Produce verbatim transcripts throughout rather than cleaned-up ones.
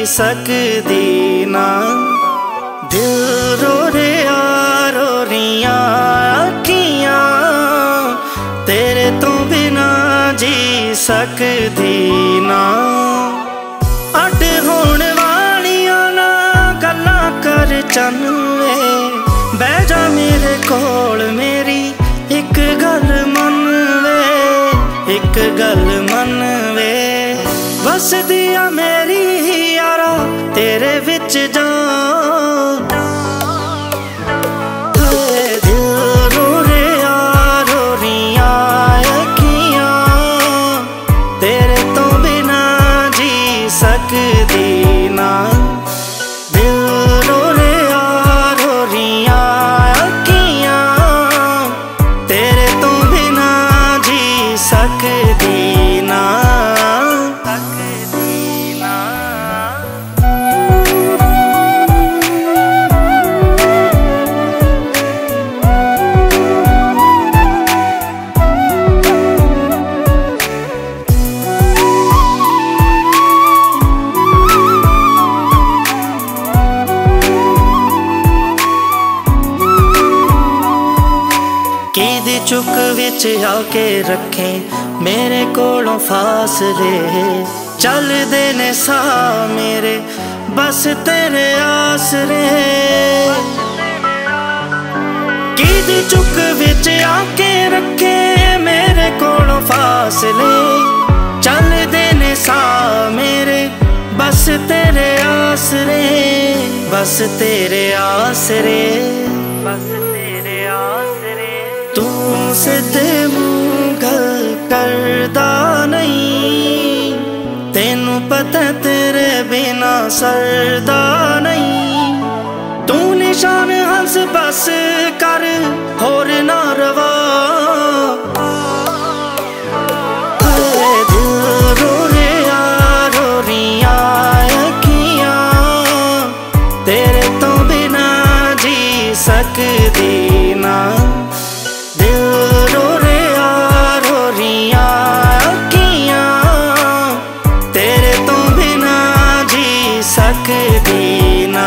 सकदी ना। दिल रो रहा रो रहियां अखियां, तेरे तो बिना जी सकदी ना। अड होण वालियां ना गल्लां कर चन वे, बह जा मेरे कोल मेरी एक गल मन वे, एक गल मन वे। वसदी आ मेरी यारा तेरे विच जान, दिल रो रहा रो रहियां अखियां, तेरे तो बिना जी सकदी ना। दिल रो रहा रो रहियां अखियां, तेरे तो बिना जी सकदी ना। कीदी चुक विच आके रखे मेरे कोलों फासले, चलदे ने सा मेरे बस तेरे आसरे। कीदी चुक विच आके रखे मेरे कोलों फासले, चलदे ने सा मेरे बस तेरे आसरे, बस तेरे आसरे, बस तेरे आसरे। तू सिद्धे मुंह गल करदा नहीं, तेनू पता तेरे बिना सरदा नहीं। तू निशान हंस बस कर होर ना रवा, दिल रो रहा रो रहियां अखियां, तेरे तो बिना जी सकदी ना। दिल रो रहा रो रहियां अखियां, तेरे तो बिना जी सकदी ना।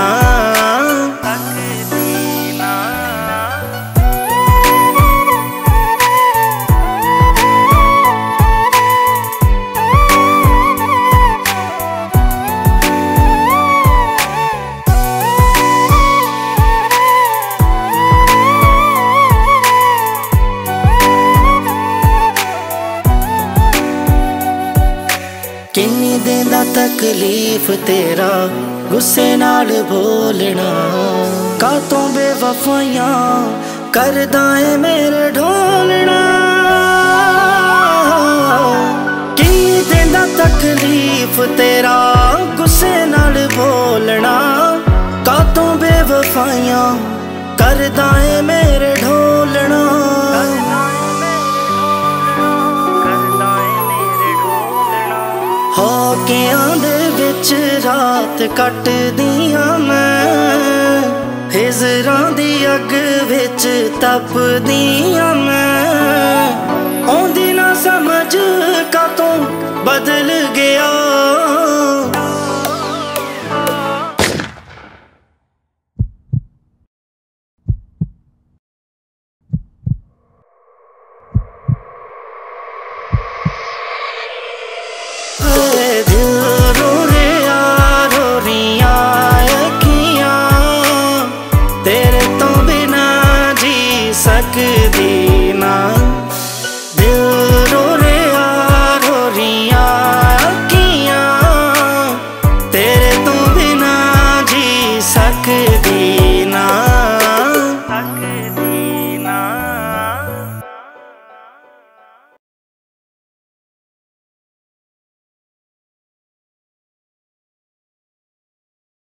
किन्नी देंदा तकलीफ तेरा गुस्से नाल बोलना, कातों बेवफाइयां करदा है मेरे ढोलना। किन्नी देंदा तकलीफ तेरा गुस्से नाल बोलना, कातों बेवफाइयां करदा है मेरे ढोलना। होकियां दे विच रात कटदियां मैं, हिजरां दी अग विच तपदियां मैं। औंदी ना समझ कातों बदल गया, दिल रो रहा रो रहियां अखियां, तेरे तो बिना जी सकदी ना।